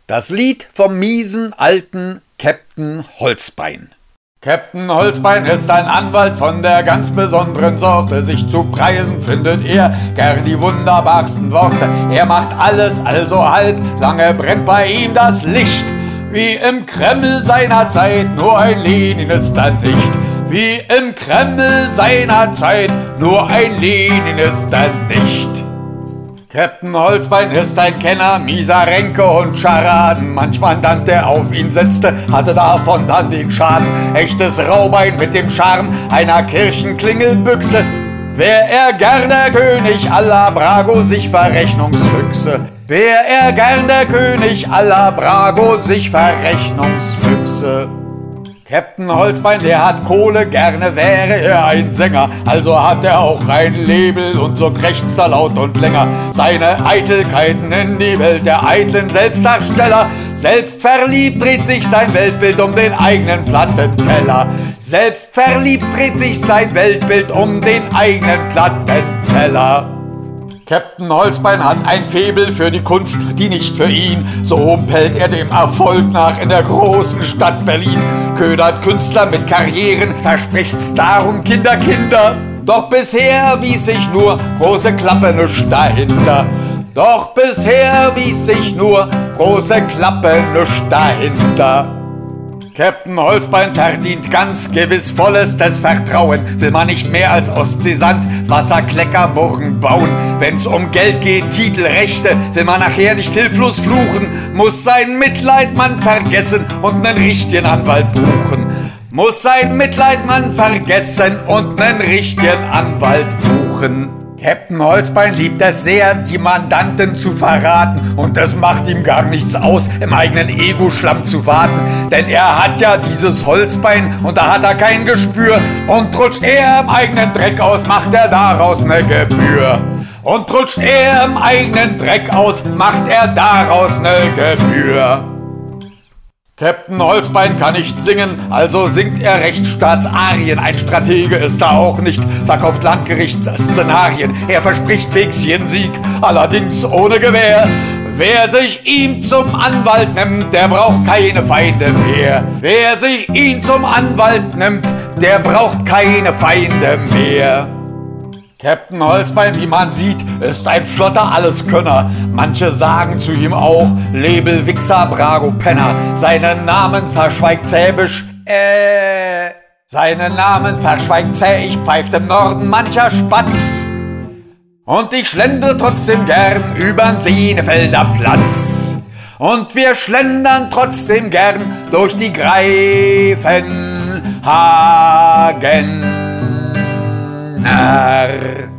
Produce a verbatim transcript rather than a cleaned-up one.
Das Lied vom miesen alten Käpt'n Holzbein. Käpt'n Holzbein ist ein Anwalt von der ganz besonderen Sorte. Sich zu preisen findet er gern die wunderbarsten Worte. Er macht alles also halb, lange brennt bei ihm das Licht. Wie im Kreml seiner Zeit, nur ein Lenin ist er nicht. Wie im Kreml seiner Zeit, nur ein Lenin ist er nicht. Käpt'n Holzbein ist ein Kenner mieser Ränke und Scharaden. Manch Mandant, der auf ihn setzte, hatte davon dann den Schaden. Echtes Raubein mit dem Charme einer Kirchenklingelbüchse. Wär er gern der König aller Brago, sich Verrechnungsfüchse. Wär er gern der König aller Brago, sich Verrechnungsfüchse. Käpt'n Holzbein, der hat Kohle, gerne wäre er ein Sänger. Also hat er auch ein Label und so krächzt er laut und länger. Seine Eitelkeiten in die Welt der eitlen Selbstdarsteller. Selbstverliebt dreht sich sein Weltbild um den eigenen Plattenteller. Selbstverliebt dreht sich sein Weltbild um den eigenen Plattenteller. Käpt'n Holzbein hat ein Faible für die Kunst, die nicht für ihn. So humpelt er dem Erfolg nach in der großen Stadt Berlin. Ködert Künstler mit Karrieren, verspricht's darum Kinder, Kinder. Doch bisher wies sich nur große Klappe nisch dahinter. Doch bisher wies sich nur große Klappe nisch dahinter. Käpt'n Holzbein verdient ganz gewiss vollestes Vertrauen. Will man nicht mehr als Ostseesand Wasserkleckerburgen bauen. Wenn's um Geld geht, Titel, Rechte, will man nachher nicht hilflos fluchen. Muss sein Mitleid man vergessen und nen richtigen Anwalt buchen. Muss sein Mitleid man vergessen und nen richtigen Anwalt buchen. Käpt'n Holzbein liebt es sehr, die Mandanten zu verraten. Und es macht ihm gar nichts aus, im eigenen Ego-Schlamm zu warten. Denn er hat ja dieses Holzbein und da hat er kein Gespür. Und rutscht er im eigenen Dreck aus, macht er daraus ne Gebühr. Und rutscht er im eigenen Dreck aus, macht er daraus ne Gebühr. Käpt'n Holzbein kann nicht singen, also singt er Rechtsstaatsarien. Ein Stratege ist er auch nicht, verkauft Landgerichtsszenarien. Er verspricht fix jeden Sieg, allerdings ohne Gewähr. Wer sich ihm zum Anwalt nimmt, der braucht keine Feinde mehr. Wer sich ihn zum Anwalt nimmt, der braucht keine Feinde mehr. Käpt'n Holzbein, wie man sieht, ist ein flotter Alleskönner. Manche sagen zu ihm auch Label Wichser, Brago, Penner. Seinen Namen verschweigt zäbisch, äh, seinen Namen verschweigt zäh, ich pfeift im Norden mancher Spatz. Und ich schlendere trotzdem gern übern Senefelder Platz. Und wir schlendern trotzdem gern durch die Greifenhagener.